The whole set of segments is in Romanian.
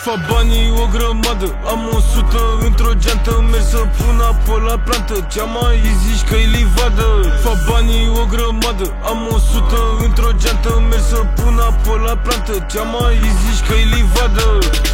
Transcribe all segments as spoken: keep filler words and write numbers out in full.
Fac banii o grămadă, am o sută într-o geantă. Merg să pun apă la plantă, cea mai zici că-i livadă. Fac banii o grămadă, am o sută într-o geantă. Merg să pun apă la plantă, cea mai zici că-i livadă.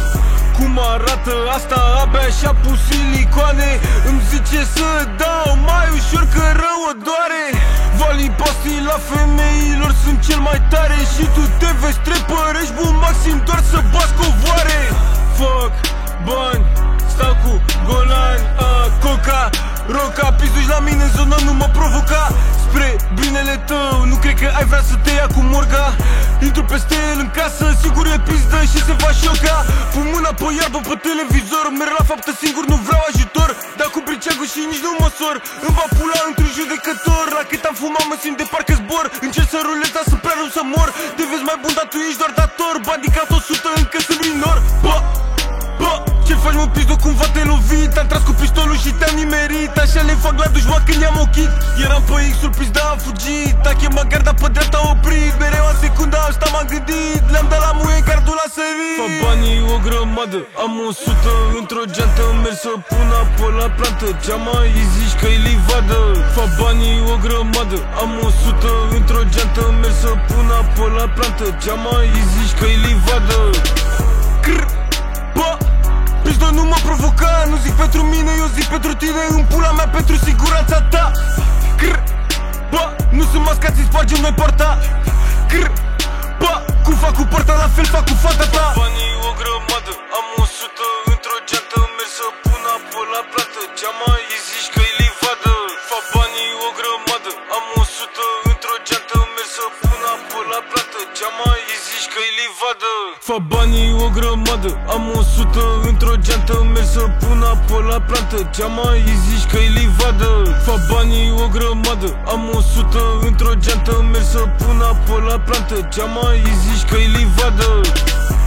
Cum arată asta? Abia și-a pus silicoane. Îmi zice să dau mai ușor că rău o doare. Valii pastii la femeilor sunt cel mai tare. Și tu te vezi trepărești bun maxim doar să bați covoare. Fac bani, stau cu golani, uh, coca, roca. Pizuși la mine în zonă, nu mă provoca. Spre binele tău, nu cred că ai vrea să te ia cu morga. Intru peste el în casă, sigur e pizdă și se va șoca. Pun mâna pe iarbă pe televizor, merg la faptă singur, nu vreau ajutor. Dar cu briceagul și nici nu măsor. Îmi va pula într-un judecător. La cât am fumat mă simt de parcă zbor. Încerc să rulez, dar sunt prea rău să mor. Te vezi mai bun, dar tu ești doar dator. Banii ca o sută, încă sunt minor. Bă, bă, ce faci mă pizdo, cumva te-ai lovit. Am tras cu pistolul și te-am nimerit. Așa le fac la dușman când i-am ochit. Eram pe X-ul, pizda am fugit. A chemat garda pe dreapta a oprit. Mereu în secunda asta m-am gândit. Le-am dat la muie, cardul a sărit. Fac banii o grămadă, am o sută într-o geantă. Merg să pun apă la plantă, cea mai zici că-i livadă. Fac banii o grămadă, am o sută într-o geantă. Merg să pun apă la plantă, cea mai zici că-i livadă. Crr, bă, pizdo, nu mă provoca. Nu zic pentru mine, eu zic pentru tine. În pula mea pentru siguranța ta. Crr, bă, nu sunt mascați, îi spargem noi poarta. Crr, bă, cum fac cu poarta, la fel fac cu fata ta. Banii o grămadă, am o sută într-o geantă. Merg să pun apă la plată, cea mai zici că-i livadă. Fac banii o grămadă, am o sută într-o geantă. Merg să pun apă la plată, cea mai zici că-i livadă. Fac banii o grămadă, am o sută într-o geantă. Merg să pun apă la plantă, cea mai zici că-i livadă. Fac banii o grămadă, am o sută într-o geantă. Merg să pun apă la plantă, cea mai zici că-i livadă.